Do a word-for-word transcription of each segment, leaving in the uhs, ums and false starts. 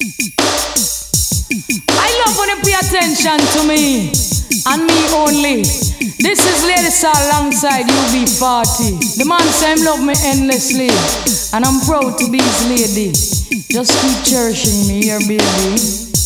I love when you pay attention to me and me only. This is Lady Star alongside U B forty. The man say him love me endlessly, and I'm proud to be his lady. Just keep cherishing me here, baby.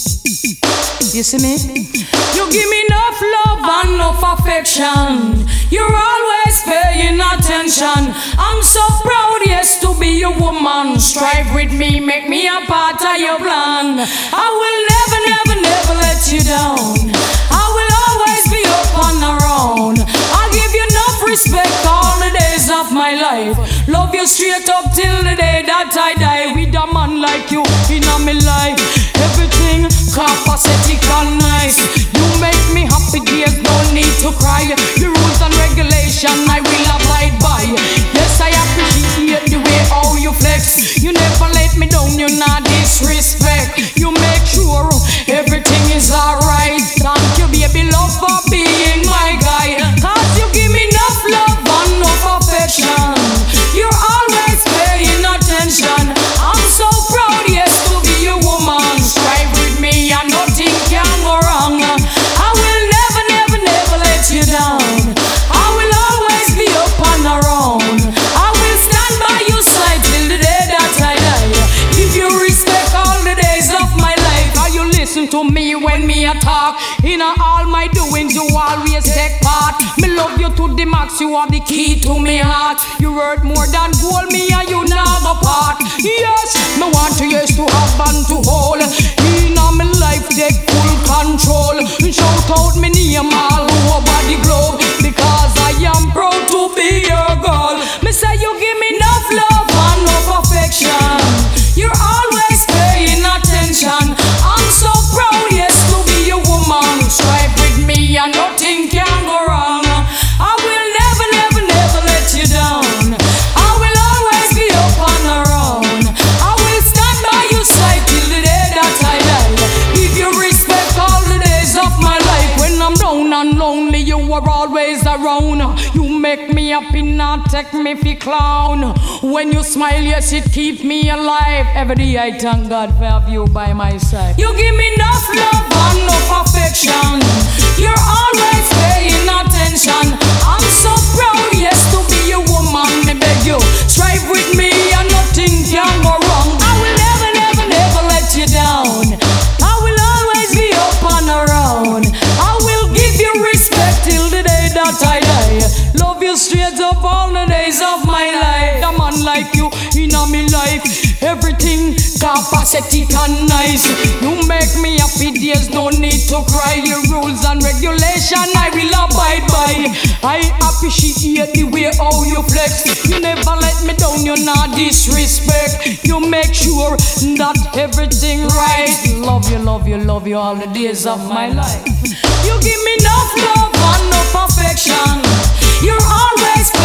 You see me? You give me enough love and enough affection. You're always paying attention. I'm so proud, yes, to be your woman. Strive with me, make me a part of your plan. I will never, never, never let you down. I will always be up and around. I'll give you enough respect all the days of my life. Love you straight up till the day that I die. With a man like you in my life, everything copacetic and nice. You make me happy, dears, no need to cry. The rules and regulation I will abide by. Yes, I appreciate the way how you flex. You never let me down, you not disrespect. You make sure everything is alright. Thank you, baby, love for being my guy. Cause you give me enough love and enough affection. You're always paying attention. I'm so proud, yes, to be your woman. Strive with me and nothing can go wrong. I will never, never, never let you down. I will always be up and around. I will stand by your side till the day that I die. Give you respect all the days of my life. Are you listen to me when me a talk? In all my doings you always take part. Me love you to the max, you are the key to me heart. You worth more than gold, me and you never part. Yes, me want you yes to have and to hold. In all my life take full control. Shout out me name all over the globe, because I am proud to be your girl. Me say you give me enough love and enough affection. You're always paying attention. I'm so proud, yes, to be your woman. Strive with me and nothing can go wrong. I will never, never, never let you down. I will always be up and around. I will stand by your side till the day that I die. Give you respect all the days of my life. When I'm down and lonely, you are always around. You make me happy, not take me for clown. When you smile, yes, it keep me alive. Every day I thank God for have you by my side. You give me enough love and enough affection. You're always paying attention. I'm so proud, yes, to be your woman. Me beg you, strive with me and nothing can go wrong. I will never, never, never let you down. I will always be up and around. I will give you respect till the day that I die. Love you straight up all the days of my life. A man like you in my life, everything copacetic and nice. You make me happy, there's no need to cry. Your rules and regulation I will abide by. I appreciate the way how you flex. You never let me down, you not disrespect. You make sure that everything right. Love you, love you, love you all the days of my life. You give me enough love and enough affection. You're always